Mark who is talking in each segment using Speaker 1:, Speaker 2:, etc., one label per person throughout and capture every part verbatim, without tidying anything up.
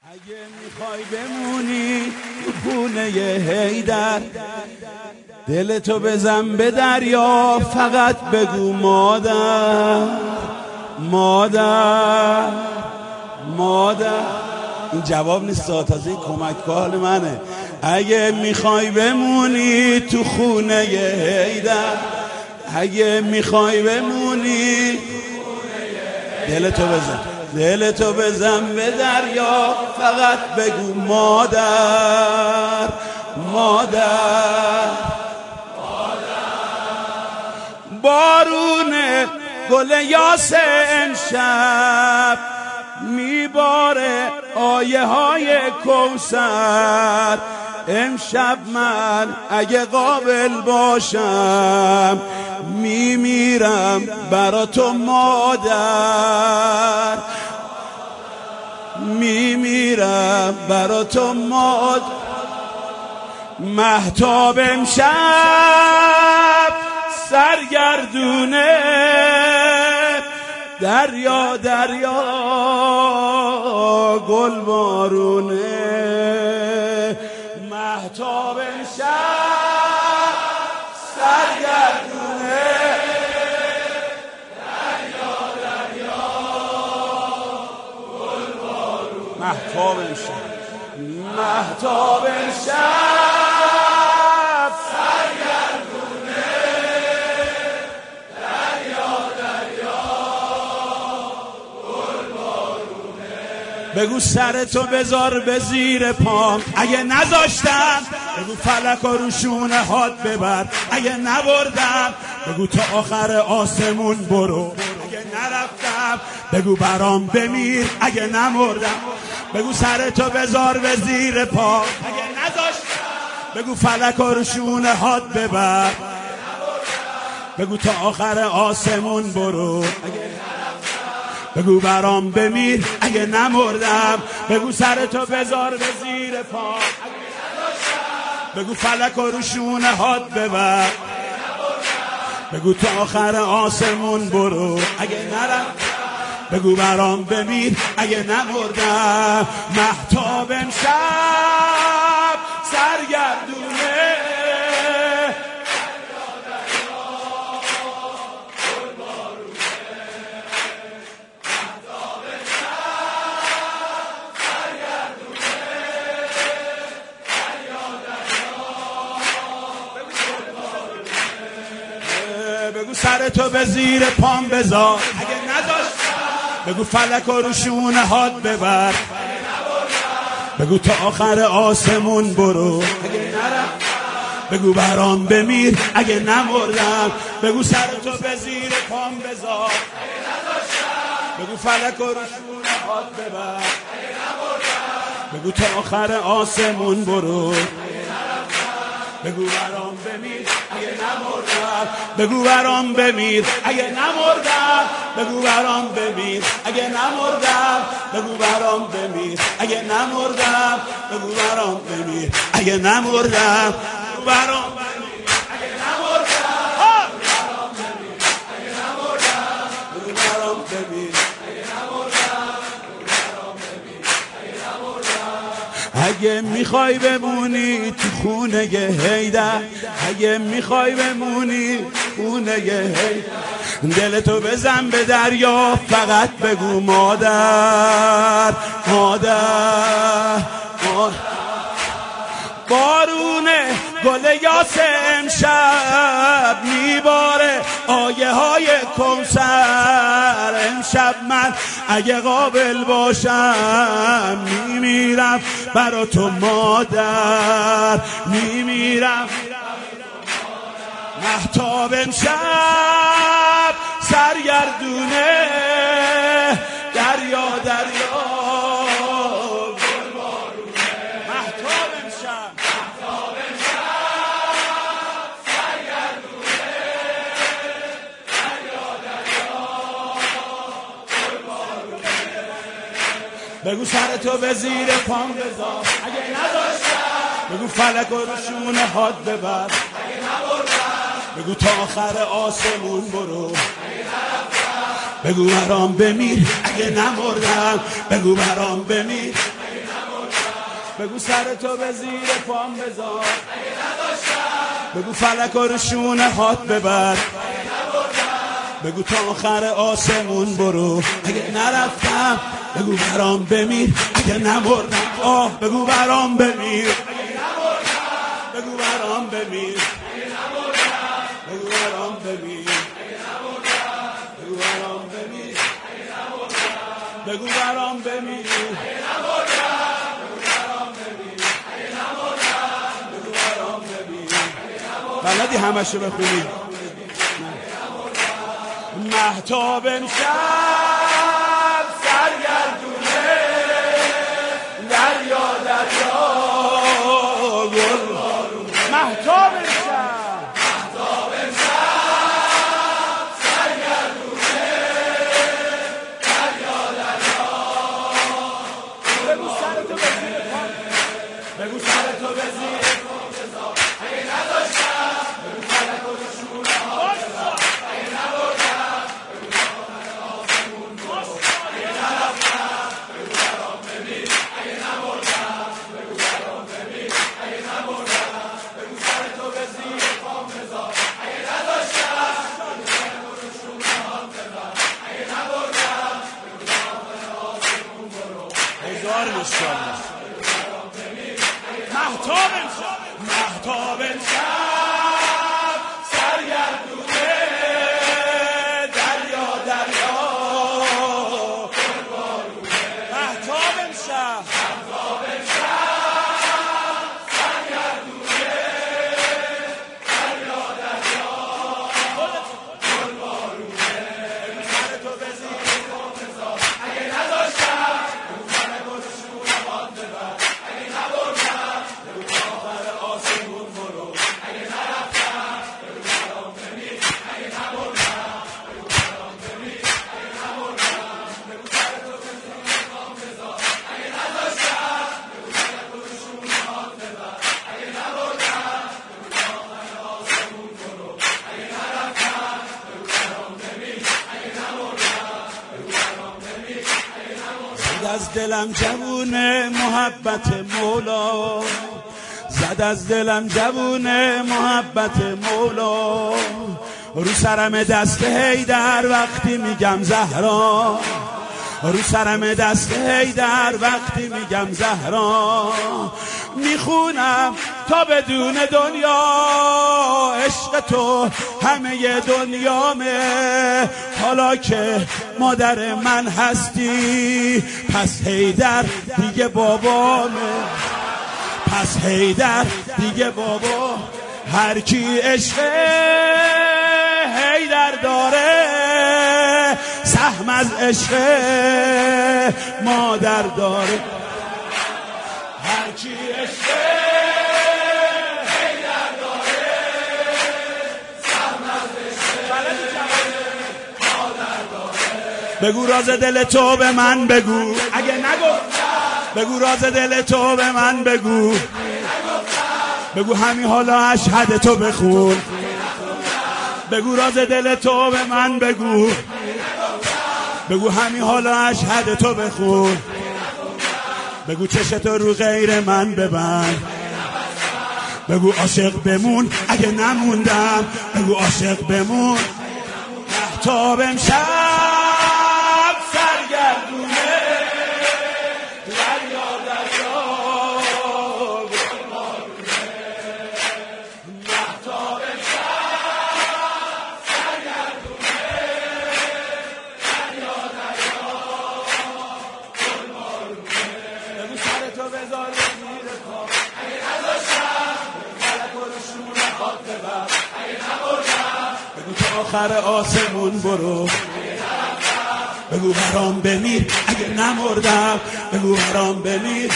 Speaker 1: اگه میخوای بمونی تو خونه حیدر، دلتو بزن به دریا، فقط بگو مادر مادر مادر. این جواب نیست، تازه این کمکگاه منه. اگه میخوای بمونی تو خونه حیدر، اگه میخوای بمونی دلتو بزن دلتو بزن به دریا، فقط بگو مادر مادر مادر. بارون گل یاس امشب میباره آیه های کوثر. امشب من اگه قابل باشم میمیرم برا تو مادر، میمیرم برا تو مادر. مهتاب امشب سرگردونه، دریا دریا گل بارونه. مهتاب امشب سرگردونه، دریا دریا گل بارونه. مهتاب امشب مهتاب امشب سرگردونه، دریا دریا گل بارونه. بگو سرتو بذار به زیر پام، اگه نذاشتم بگو فلک رو شونه هات ببر. اگه نبردم بگو تا آخر آسمون برو. اگه نرفتم بگو برام بمیر. اگه نمردم بگو سرتو بذار به زیر پا. اگه نذاشتم بگو فلک رو شونه هات ببر. بگو تا آخر آسمون برو. اگه بگو برام بمیر. اگه نمردم بگو سرتو بذار به زیر پا. بگو فلک رو شونه هات ببر. بگو تا آخر آسمون برو. اگه نرم بگو برام بمیر. اگه نمردم. مهتاب امشب سرگردونه، بگو سرتو به زیر پام بذار. اگه نذاشتم بگو فلک رو شونه هات ببر. بگو تا آخر آسمون برو. اگه نرم بگو برام بمیر. اگه نمردم بگو سرتو به زیر پام بذار. بگو فلک رو شونه هات ببر. بگو تا آخر آسمون برو. بگو برام بمیر. اگه نمردم بگو برام بمیر. اگه نمردم بگو برام بمیر. اگه نمردم بگو برام بمیر. اگه نمردم بگو برام بمیر. اگه نمردم بگو برام بمیر. اگه نمردم بگو برام بمیر. اگه میخوای بمونی تو خونه حیدر، اگه میخوای بمونی خونه حیدر، دلتو بزن به دریا، فقط بگو مادر مادر مادر. بارون گل یاس امشب میباره آیه های کوثر. امشب من اگه قابل باشم میمیرم برا تو مادر، میمیرم. مهتاب امشب سرگردونه، دریا دریا گل بارونه. مهتاب امشب مهتاب امشب سرگردونه، دریا دریا گل بارونه. بگو سرتو به زیر پام بذار. اگه نذاشتم بگو فلک رو شونه هات ببر. بگو تا آخر آسمون برو. بگو برام بمیر. اگه نمردم بگو برام بمیر. بگو سر تو به زیر پام بذار، بگو فلک رو شونه هات ببر، بگو تا آخر آسمون برو، اگه نرفتم بگو برام بمیر، اگه نمردم آه بگو برام بمیر، بگو برام بمیر، بگو برام بمیر، بگو برام بمیر، بگو برام بمیر، بلدی همشو بخونی. مهتاب امشب سرگردونه، دریا دریا گل بارونه. مهتاب امشب مهتاب امشب سرگردونه، دریا دریا. بگو سر تو به زیر پام، بگو سر تو به زیر پام بذار، اگه نداشتم بگو فلک رو شونه هات بذار، اگه نبردم بگو تا آخر آسمون برو، اگه نرفتم بگو برام بمیر، اگه نبردم بگو برام بمیر، اگه نبردم بگو سر تو به زیر پام بذار، اگه نداشتم بگو فلک رو شونه هات بذار، اگه نبردم بگو تا آخر آسمون برو. هزار مشکل مهتاب امشب، مهتاب امشب سرگردونه، دریا دریا گل بارونه. مهتاب امشب مهتاب امشب سرگردونه، دریا دریا گل بارونه. بگو سر تو به زیر پام بذار، اگه نداشتم بگو فلک رو شونه هات ببر، اگه نبردم بگو تا آخر آسمون برو، اگه نرفتم بگو برام بمیر، اگه نبردم بگو برام بمیر، اگه نبردم بگو سر تو به زیر پام بذار، اگه نداشتم بگو فلک رو شونه هات ببر، اگه نبردم بگو تا آخر آسمون برو، اگه نرفتم بگو برام بمیر، اگه نبردم بگو برام بمیر، اگه نبردم. زد از دلم جوونه محبت مولا، زد از دلم جوونه محبت مولا، رو سرم دست حیدر وقتی میگم زهرا، رو سرم دست حیدر وقتی میگم زهرا. میخونم تا بدون دنیا عشق تو همه دنیامه، حالا که مادر من هستی پس حیدر دیگه بابامه، پس حیدر دیگه بابا. هر کی عشق حیدر داره سهم از عشق مادر داره، هر کی عشق حیدر داره سهم از عشق مادر داره. بگو راز دل تو به من بگو، اگه نگفتم بگو راز دل تو به من بگو، بگو همین حالا اشهد تو بخون، بگو راز دل تو به من بگو، بگو همین حالا اشهد تو بخون، بگو چشت رو غیر من ببند، بگو عاشق بمون اگه نموندم، بگو عاشق بمون. مهتاب امشب سرگردونه، دریا دریا گل بارونه. مهتاب امشب سرگردونه، دریا دریا گل بارونه. بگو سر تو بذار زیر پام، اگه نداشتم فلک رو شونه هات ببر، اگه نبردم بگو تا آخر آسمون برو، بگو برام بمیر، اگه نمردم بگو برام بمیر.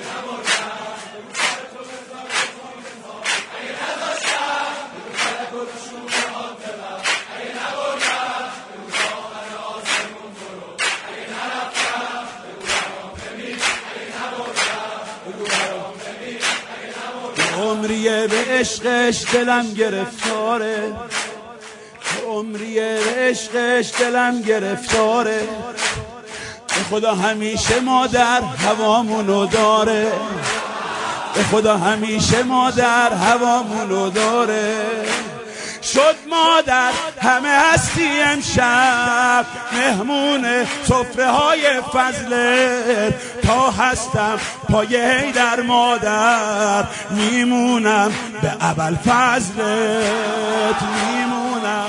Speaker 1: عمریه به عشقش دلم گرفتاره، عمریه به عشقش دلم گرفتاره، به خدا همیشه مادر هوامونو داره، به خدا همیشه مادر هوامونو داره. شد مادر همه هستی امشب، مهمون سفره های فضلت. تا هستم پای حیدر مادر، میمونم به ابل فضلت، میمونم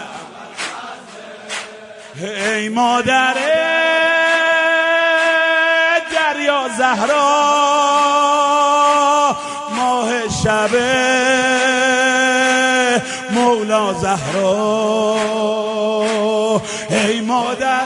Speaker 1: ای مادر دریا زهرا، ماه شب مولا زهرا. ای مادر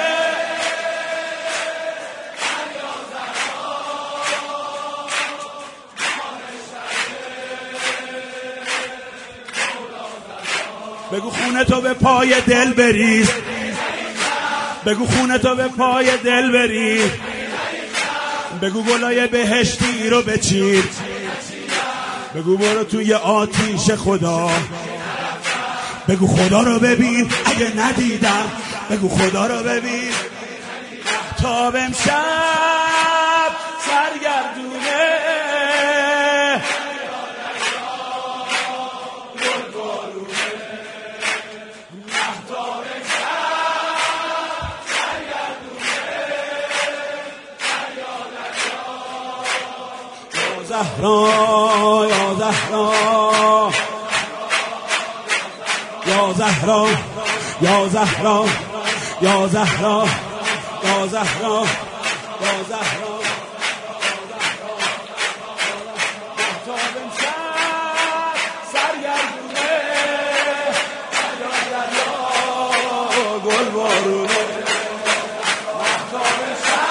Speaker 1: بگو خونه تو به پای دل بریز، بگو خونه تو به پای دل بریز، بگو گلای بهشتی رو بچیر، بگو برو توی آتیش خدا، بگو خدا رو ببین اگه ندیدم، بگو خدا رو ببین. تا امشب سرگردونه زهرا یا زهرا یا زهرا یا زهرا یا زهرا یا زهرا یا زهرا. مهتاب امشب سرگردونه، دریا گل بارونه. مهتاب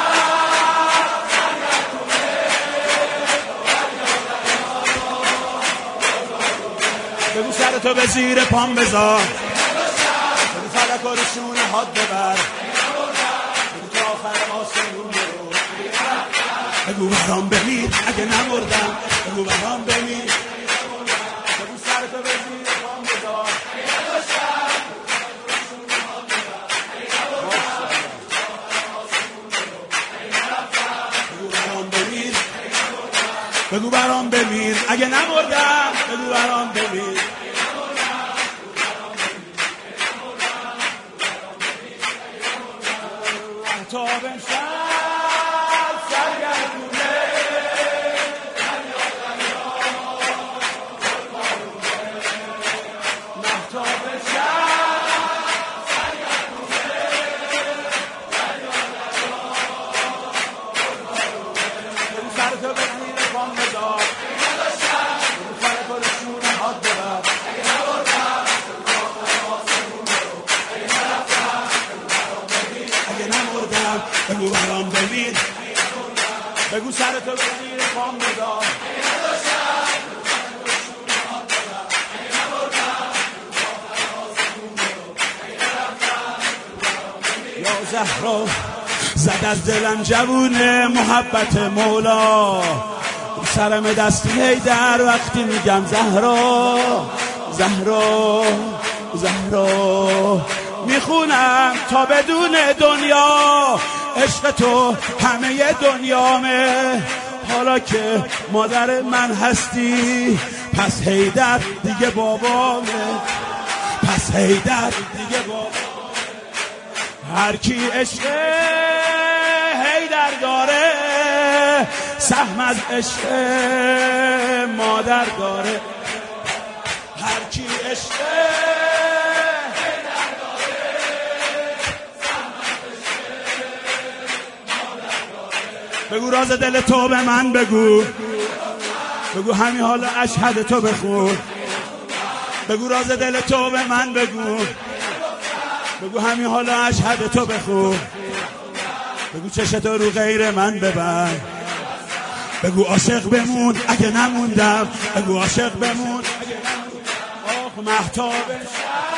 Speaker 1: بگو سرتو به زیر پام بذار، بگو فلک و رشون حاد ببر، بگو تا آخر آسمون برو، بگو برام بمیر اگه نمردم، بگو برام بمیر. بگو سرتو به زیر پام بذار، بگو برام بمیر، بگو برام بمیر اگه نمردم، بگو برام بمیر. مهتاب امشب سرگردونه، مهتاب امشب سرگردونه، بگو سرتو به زیر پام بذار، بگو فلک و رشون حاد ببر، بگو برام ببین، بگو سرتو به زیر پام بذار. یا زهرا زد از دلم جوونه محبت مولا، سرم دست حیدر وقتی میگم زهرا زهرا زهرا. میخونم تا بدون دنیا عشق تو همه دنیامه، حالا که مادر من هستی پس حیدر دیگه بابامه، پس حیدر دیگه بابامه. هر کی عشق حیدر داره سهم از عشق مادر داره، هر کی عشق بگو راز دل تو به من بگو، بگو همین حالا اشهد تو بخون، بگو راز دل تو به من بگو، بگو همین حالا اشهد تو بخون، بگو چشتو رو غیر من ببند، بگو عاشق بمون اگه نموندم، بگو عاشق بمون اگه نموندم. آخ مهتاب